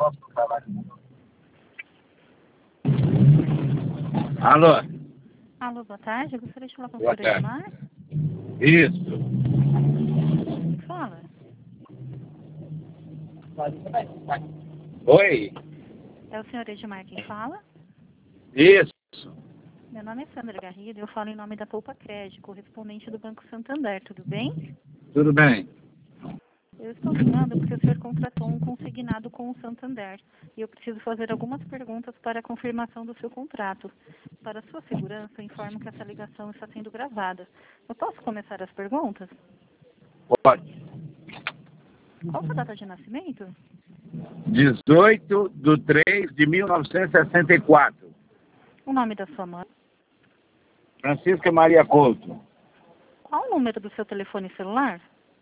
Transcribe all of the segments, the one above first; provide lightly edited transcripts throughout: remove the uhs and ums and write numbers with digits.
Alô? Alô, boa tarde. Eu gostaria de falar com o Boa senhor tarde. Edmar. Isso. Fala. Oi? É o senhor Edmar quem fala? Isso. Meu nome é Sandra Garrido e eu falo em nome da Poupa Crédito, correspondente do Banco Santander. Tudo bem? Tudo bem? Eu estou ligando porque o senhor contratou um consignado com o Santander e eu preciso fazer algumas perguntas para a confirmação do seu contrato. Para sua segurança, eu informo que essa ligação está sendo gravada. Eu posso começar as perguntas? Pode. Qual a sua data de nascimento? 18/3/1964. O nome da sua mãe? Francisca Maria Couto. Qual o número do seu telefone celular?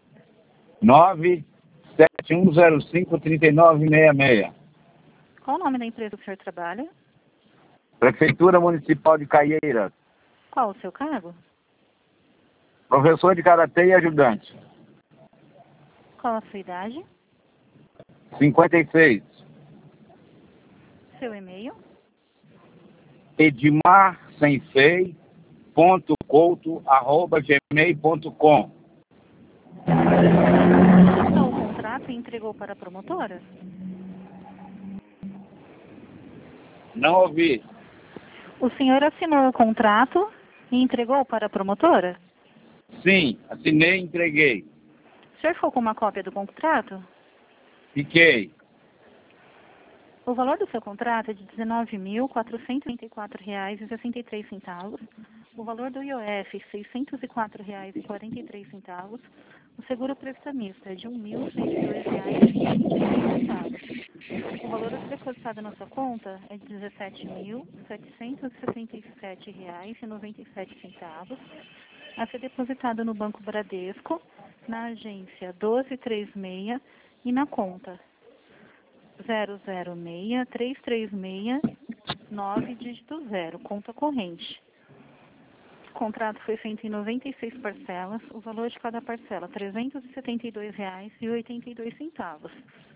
971053966. Qual o nome da empresa que o senhor trabalha? Prefeitura Municipal de Caieiras. Qual o seu cargo? Professor de Karatê e ajudante. Qual a sua idade? 56. Seu e-mail? edmarsensei.couto@gmail.com. Assinou o contrato e entregou para a promotora? Não ouvi. O senhor assinou o contrato e entregou para a promotora? Sim, assinei e entreguei. O senhor ficou com uma cópia do contrato? Fiquei. O valor do seu contrato é de R$ 19.434,63. O valor do IOF, R$ 604,43. O seguro prestamista é de R$ 1.102,23. O valor a ser depositado na sua conta é de R$ 17.767,97. A ser depositado no Banco Bradesco, na agência 1236 e na conta 006336 dígito 0, conta corrente. O contrato foi feito em 96 parcelas, o valor de cada parcela R$ 372,82.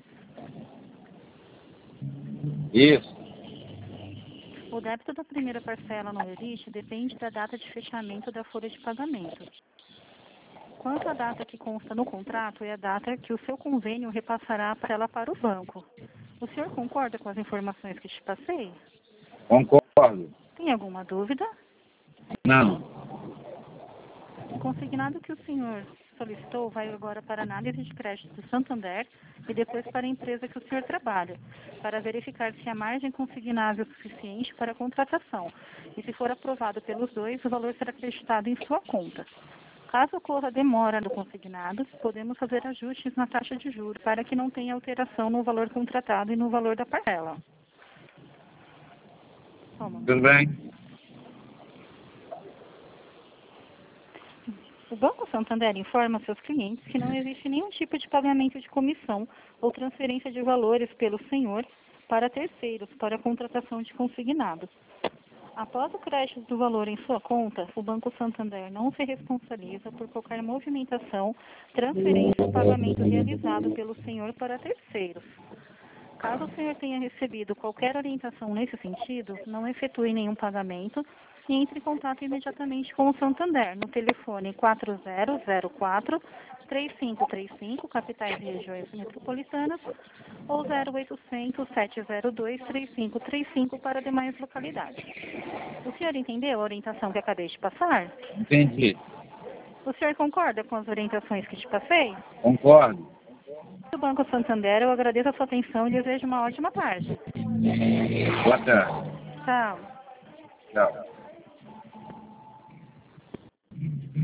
Isso. O débito da primeira parcela no Elite depende da data de fechamento da folha de pagamento. Quanto à data que consta no contrato, é a data que o seu convênio repassará a parcela para o banco. O senhor concorda com as informações que te passei? Concordo. Tem alguma dúvida? Não. O consignado que o senhor solicitou vai agora para a análise de crédito do Santander e depois para a empresa que o senhor trabalha, para verificar se a margem consignável é suficiente para a contratação. E se for aprovado pelos dois, o valor será acreditado em sua conta. Caso ocorra demora do consignado, podemos fazer ajustes na taxa de juros para que não tenha alteração no valor contratado e no valor da parcela. Toma. Tudo bem? O Banco Santander informa seus clientes que não existe nenhum tipo de pagamento de comissão ou transferência de valores pelo senhor para terceiros para a contratação de consignados. Após o crédito do valor em sua conta, o Banco Santander não se responsabiliza por qualquer movimentação, transferência ou pagamento realizado pelo senhor para terceiros. Caso o senhor tenha recebido qualquer orientação nesse sentido, não efetue nenhum pagamento e entre em contato imediatamente com o Santander no telefone 4004-3535, capitais e regiões metropolitanas, ou 0800-702-3535 para demais localidades. O senhor entendeu a orientação que acabei de passar? Entendi. O senhor concorda com as orientações que te passei? Concordo. Do Banco Santander, eu agradeço a sua atenção e desejo uma ótima tarde. Boa tarde. Tchau. Tchau.